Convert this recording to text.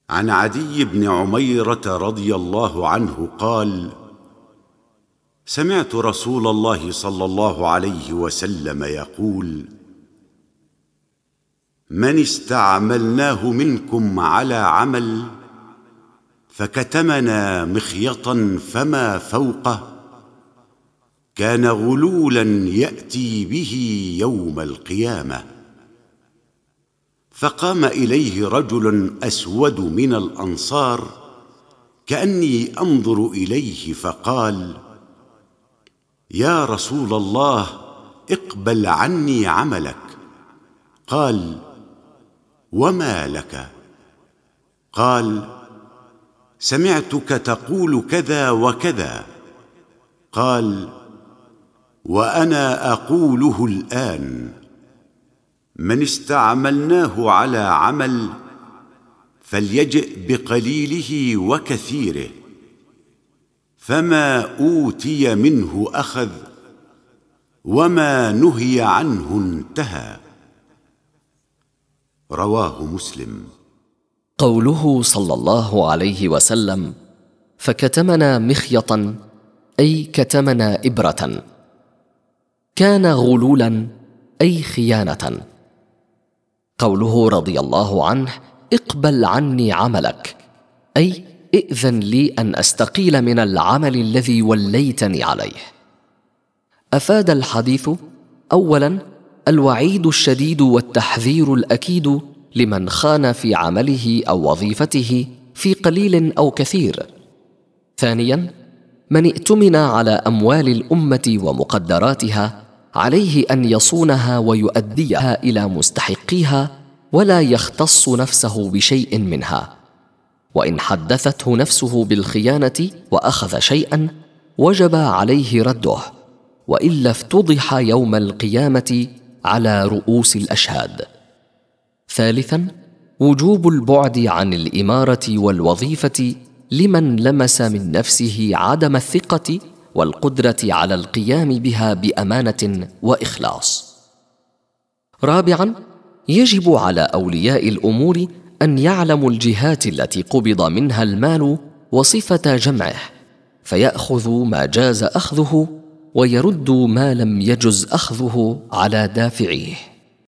عن عدي بن عميرة رضي الله عنه قال: سمعت رسول الله صلى الله عليه وسلم يقول: من استعملناه منكم على عمل فكتمنا مخيطا فما فوقه كان غلولا يأتي به يوم القيامة. فقام إليه رجل أسود من الأنصار كأني أنظر إليه فقال: يا رسول الله، اقبل عني عملك. قال: وما لك؟ قال: سمعتك تقول كذا وكذا. قال: وأنا أقوله الآن. من استعملناه على عمل فليجئ بقليله وكثيره، فما أوتي منه أخذ، وما نهي عنه انتهى. رواه مسلم. قوله صلى الله عليه وسلم: فكتمنا مخيطا، أي كتمنا إبرة. كان غلولا، أي خيانة. قوله رضي الله عنه: اقبل عني عملك، أي ائذن لي أن أستقيل من العمل الذي وليتني عليه. أفاد الحديث: أولا، الوعيد الشديد والتحذير الأكيد لمن خان في عمله أو وظيفته في قليل أو كثير. ثانيا، من ائتمن على أموال الأمة ومقدراتها عليه أن يصونها ويؤديها إلى مستحقيها، ولا يختص نفسه بشيء منها. وإن حدثته نفسه بالخيانة وأخذ شيئا وجب عليه رده، وإلا افتضح يوم القيامة على رؤوس الأشهاد. ثالثا، وجوب البعد عن الإمارة والوظيفة لمن لمس من نفسه عدم الثقة والقدرة على القيام بها بأمانة وإخلاص. رابعا، يجب على أولياء الأمور أن يعلموا الجهات التي قبض منها المال وصفة جمعه، فيأخذوا ما جاز أخذه ويردوا ما لم يجز أخذه على دافعيه.